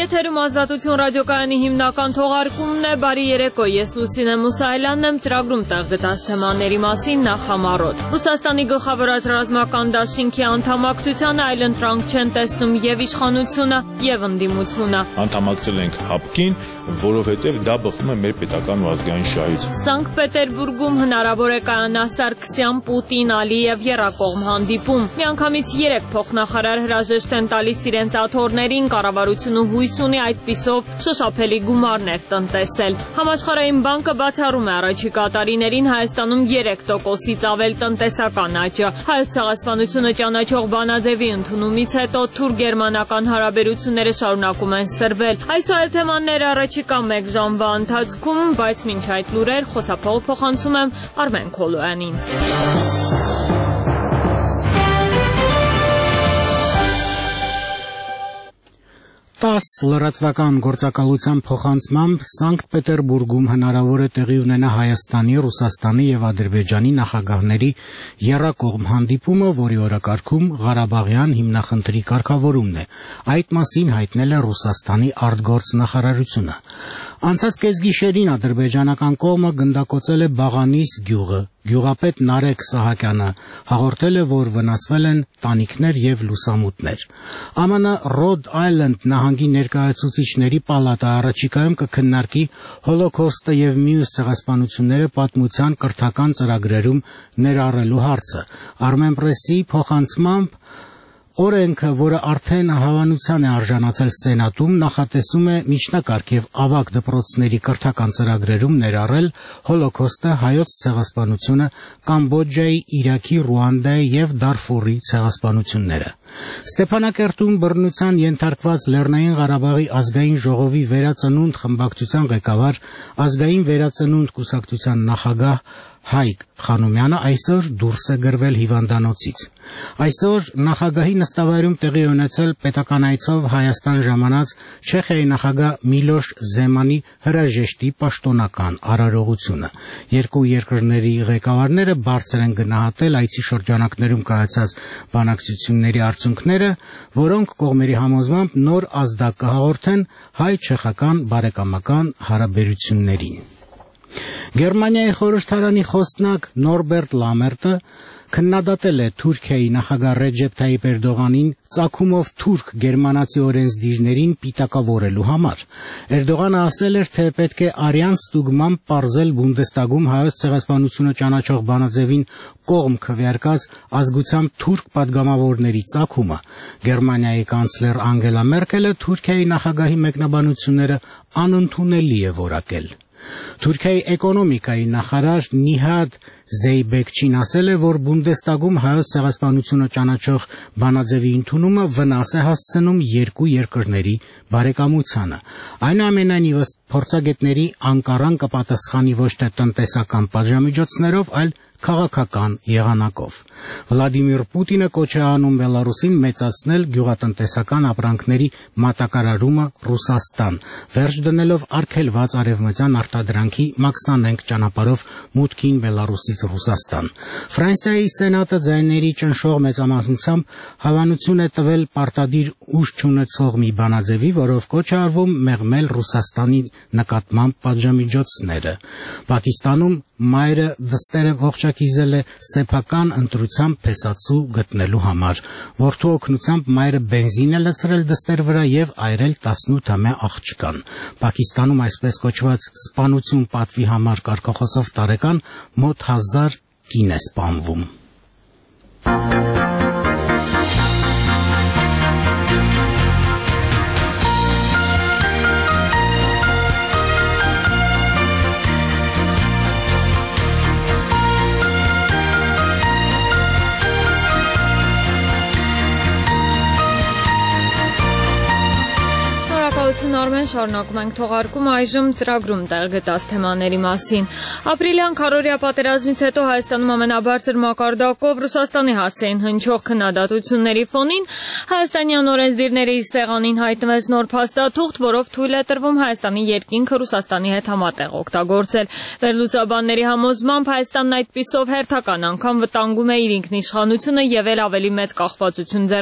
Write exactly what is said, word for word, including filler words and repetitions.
Եթերում ազատություն ռադիոկայանի հիմնական թողարկումն է, բարի երեկո, ես Լուսինե Մուսայելյանն եմ, ծրագրում տեղ գտած թեմաների մասին նախ համառոտ։ Ռուսաստանի գլխավորած ռազմական դաշինքի անդամակցությանը այլընտրանք չեն տեսնում եւ իշխանությունը եւ ընդդիմությունը։ Անդամակցել ենք ՀԱՊԿ-ին, որովհետեւ դա բխում է մեր պետական ու ազգային շահից։ Սանկտ Պետերբուրգում հնարավոր է կայանա Սարգսյան, Պուտին, Ալիև եռակողմ հանդիպում։ Միանգամից երեք փոխնախարար հրաժեշտ են տալիս իրենց աթոռներին, կառավարությունը հույս ունի այդպիսով շոշափելի գումարներ տնտեսել։ Համաշխարհային բանկը բացառում է առաջիկա տարիներին Հայաստանում երեք տոկոսից ավել տնտեսական աճը։ Հայոց ցեղասպանությունը ճանաչող բանաձևի ընդունումից հետո թուրք-գերմանական հարաբերությունները շարունակում են սրվել։ Այս ու այլ թեմաներ առաջիկա մեկ ժամվա ընթացքում, բայց մինչ այդ լուրեր խոսափողը փոխանցում եմ Արմեն Քոլոյանին։ տաս լրատվական գործակալության փոխանցմամբ Սանկտ Պետերբուրգում հնարավոր է տեղի ունենա Հայաստանի, Ռուսաստանի եւ Ադրբեջանի նախագահների եռակողմ հանդիպումը, որի օրակարգում Ղարաբաղյան հիմնախնդրի կարգավորումն է։ Այդ մասին հայտնել է Ռուսաստանի արտգործնախարարությունը։ Անցած կեսգիշերին ադրբեջանական կողմը գնդակոծել է Բաղանիս գյուղը։ Գյուղապետ Նարեկ Սահակյանը հաղորդել է, որ վնասվել են տանիքներ եւ լուսամուտներ։ ԱՄՆ Ռոդ Այլենդ նահանգի ներկայացուցիչների պալատը առաջիկայում կքննարկի Հոլոքոստը եւ մյուս ցեղասպանությունները պատմության կրթական ծրագրերում ներառելու հարցը։ Armenpress-ի փոխանցմամբ օրենքը, որը արդեն հավանության է արժանացել Սենատում, նախատեսում է միջնակարգ եւ ավագ դպրոցների կրթական ծրագրերում ներառել Հոլոքոստը, հայոց ցեղասպանությունը, Կամբոջայի, Իրաքի, Ռուանդայի եւ Դարֆուրի ցեղասպանությունները։ Ստեփանակերտում բռնության ենթարկված Լեռնային Ղարաբաղի ազգային ժողովի վերածնունդ խմբակցության ղեկավար, ազգային վերածնունդ կուսակցության նախագահ Հայկ Խանոմյանը այսօր դուրս է գրվել հիվանդանոցից։ Այսօր նախագահի նստավայրում տեղի ունեցել պետական այցով Հայաստան ժամանած Չեխիայի նախագահ Միլոշ Զեմանի հրաժեշտի պաշտոնական արարողությունը։ Երկու երկրների ղեկավարները բարձր են գնահատել այցի շրջանակներում կայացած բանակցությունների արդյունքները, որոնք կողմերի համոզմամբ նոր ազդակ կհաղորդեն հայ-չեխական բարեկամական հարաբերություններին։ Գերմանիայի խորհրդարանի խոսնակ Նորբերտ Լամերտը քննադատել է Թուրքիայի նախագահ Ռեջեփ Թայիփ Էրդողանին ծագումով թուրք գերմանացի օրենսդիրներին պիտակավորելու համար։ Էրդողանը ասել էր, թե պետք է արյան ստուգմամբ պարզել Բունդեստագում հայոց ցեղասպանությունը ճանաչող բանաձևին կողմ քվեարկած ազգությամբ թուրք падգամավորների ծագումը։ Գերմանիայի կանցլեր Անգելա Մերկելը Թուրքիայի նախագահի մեկնաբանությունները անընդունելի է որակել։ Թուրքիայի էկոնոմիկայի նախարար Նիհադ Զեյբեկչին ասել է, որ Բունդեստագում հայոց ցեղասպանությունը ճանաչող բանաձևի ընդունումը վնաս է հասցնում երկու երկրների բարեկամությանը։ Այնուամենայնիվ, ըստ փորձագետների, Անկարան կպատասխանի ոչ թե տնտեսական պատժամիջոցներով, այլ քաղաքական եղանակով։ Վլադիմիր Պուտինը կոչ է անում Բելարուսին մեծացնել գյուղատնտեսական ապրանքների մատակարարումը Ռուսաստան, վերջ դնելով արգելված արևմտյան արտադրանքի մաքսանենգ ճանապարհով մուտքին Բելարուսից Ռուսաստան։ Ֆրանսիայի Սենատը ձայների ճնշող մեծամասնությամբ հավանություն է տվել պարտադիր ուժ չունեցող մի բանաձևի, որով կոչ է արվում մեղմել Ռուսաստանի նկատմամբ պատժամիջոցները։ Պակիստանում մայրը դստերը ողջակիզել է սեփական ընտրությամբ փեսացու գտնելու համար։ Որդու օգնությամբ մայրը բենզին է լցրել դստեր վրա եւ այրել տասնութամյա աղջկան։ Պակիստանում այսպես կոչված սպանություն պատվի համար կարգախոսով տարեկան մոտ հազար կին է սպանվում։ Արմեն, շարունակում ենք թողարկումը, այժմ ծրագրում տեղ գտած թեմաների մասին։ Ապրիլյան քառօրյա պատերազմից հետո Հայաստանում ամենաբարձր մակարդակով Ռուսաստանի հասցեին հնչող քննադատությունների ֆոնին հայաստանյան օրենսդիրների սեղանին հայտնվեց նոր փաստաթուղթ, որով թույլ է տրվում Հայաստանի երկինքը Ռուսաստանի հետ համատեղ օգտագործել։ Վերլուծաբանների համոզմամբ Հայաստանն այդպիսով հերթական անգամ վտանգում է իր ինքնիշխանությունը եւ էլ ավելի մեծ կախվածություն